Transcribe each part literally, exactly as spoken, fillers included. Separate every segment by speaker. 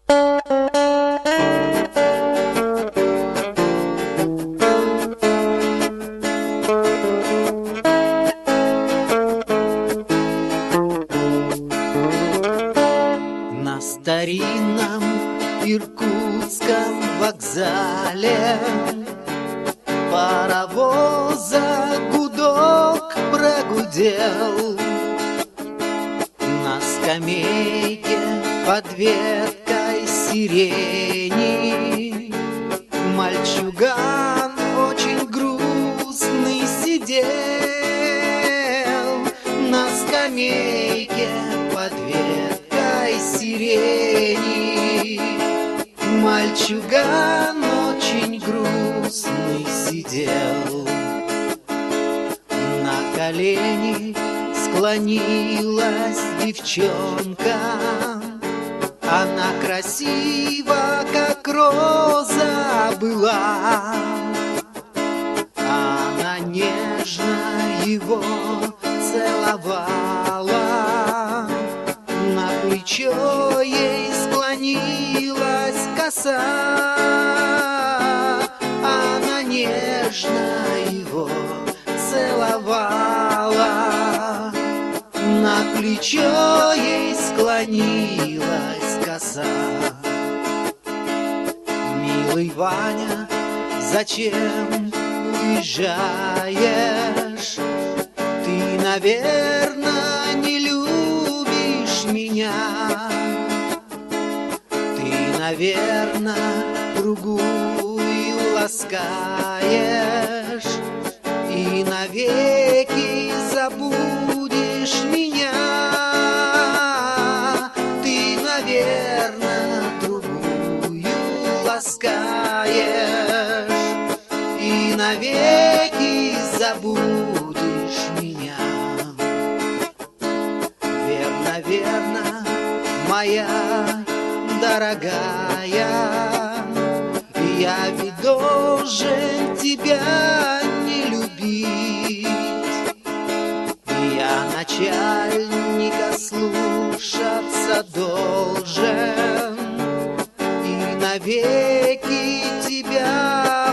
Speaker 1: На старинном иркутском вокзале паровоза гудок прогудел. На скамейке под веткой сирени мальчуган очень грустный сидел. На скамейке под веткой сирени мальчуган очень грустный сидел. На колени склонилась девчонка, она красива, как роза была. Она нежно его целовала, на плечо ей склонилась коса. Она нежно его целовала, на плечо ей склонилась коса. Милый Ваня, зачем уезжаешь? Ты, наверное, не любишь меня. Ты, наверное, другую ласкаешь и навеки забудешь меня. Ты, наверное, другую ласкаешь и навеки забудешь меня. Верно, верно, моя дорогая, я ведь должен тебя не любить. Я начальника слушаться должен и навеки тебя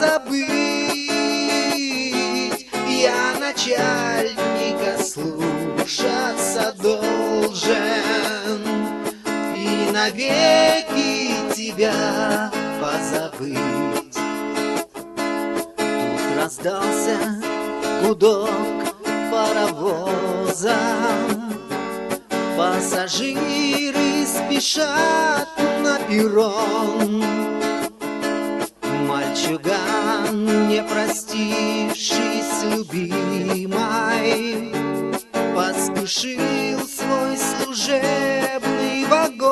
Speaker 1: позабыть. Я начальника слушаться должен и навеки тебя позабыть. Тут раздался гудок паровоза, пассажиры спешат на перрон. Мальчуган, не простившись любимой, поспешил в свой служебный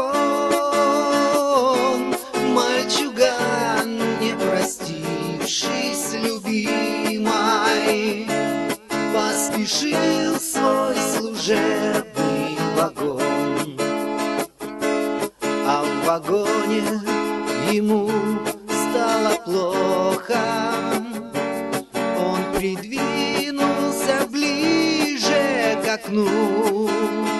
Speaker 1: вагон. Мальчуган, не простившись любимой, поспешил в свой служебный вагон. А в вагоне ему стало плохо, он придвинулся ближе к окну.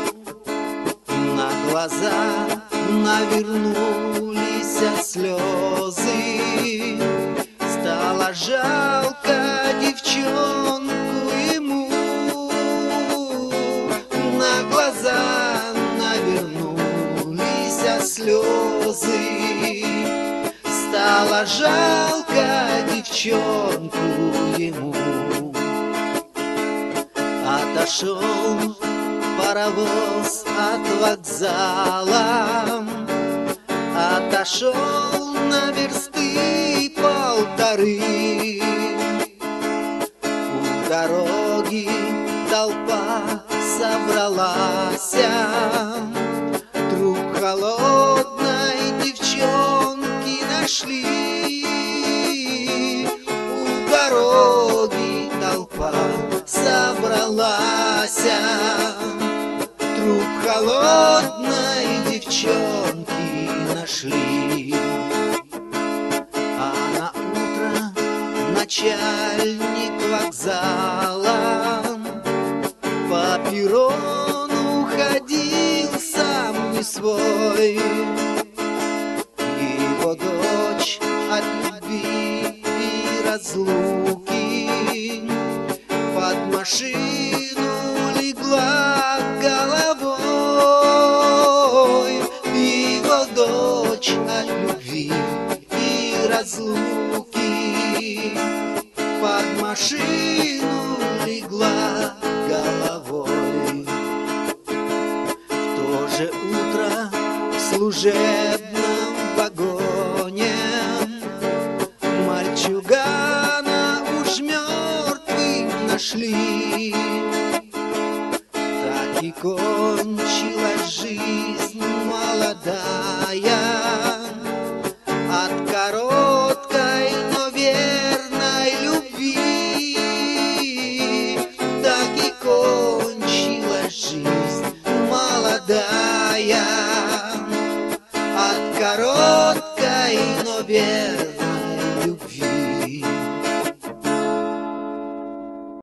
Speaker 1: На глаза навернулись слезы, стало жалко девчонку ему. На глаза навернулись слезы, стало жалко девчонку ему. Отошел паровоз от вокзала, отошел на версты полторы. У дороги толпа собралась, труп холодной девчонки нашли. У дороги толпа собралась, труп холодной девчонки нашли. А на утро начальник вокзала по перрону ходил сам не свой. ночь от любви и разлуки под машину легла головой. В то же утро в служебном вагоне мальчугана уж мертвым нашли. Так и кончилась жизнь молодая от короткой, но верной любви. Так и кончилась жизнь молодая от короткой, но верной